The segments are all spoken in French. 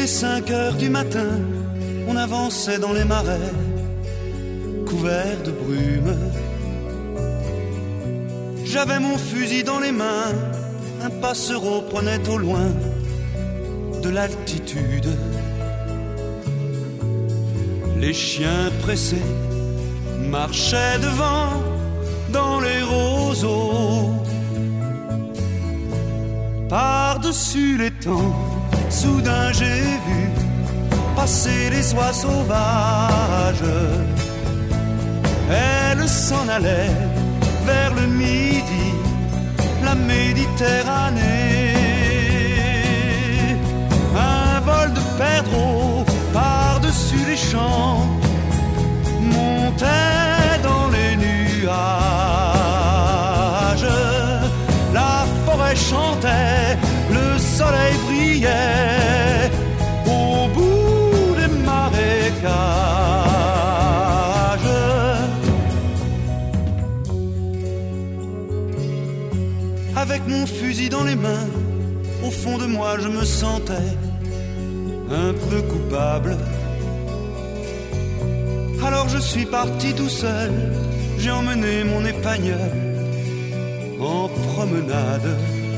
5 heures du matin, on avançait dans les marais, couverts de brume. J'avais mon fusil dans les mains, un passereau prenait au loin de l'altitude. Les chiens pressés marchaient devant dans les roseaux. Par-dessus les temps, soudain j'ai vu passer les oies sauvages. Elles s'en allaient vers le midi, la Méditerranée. Un vol de perdreaux par-dessus les champs montait dans les nuages. La forêt chantait, le soleil brillait au bout des marécages. Avec mon fusil dans les mains, au fond de moi je me sentais un peu coupable. Alors je suis parti tout seul, j'ai emmené mon épagneul en promenade.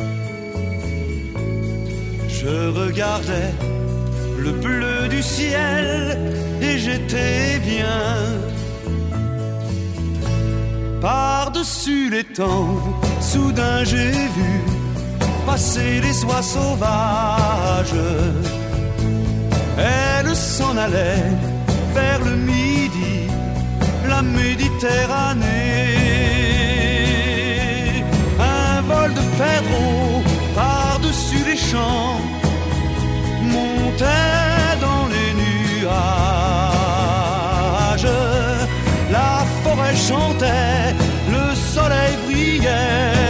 Je regardais le bleu du ciel et j'étais bien. Par-dessus les temps, soudain j'ai vu passer les oies sauvages. Elles s'en allaient vers le midi, la Méditerranée. Un vol de perdreaux par-dessus les champs montait dans les nuages. La forêt chantait, le soleil brillait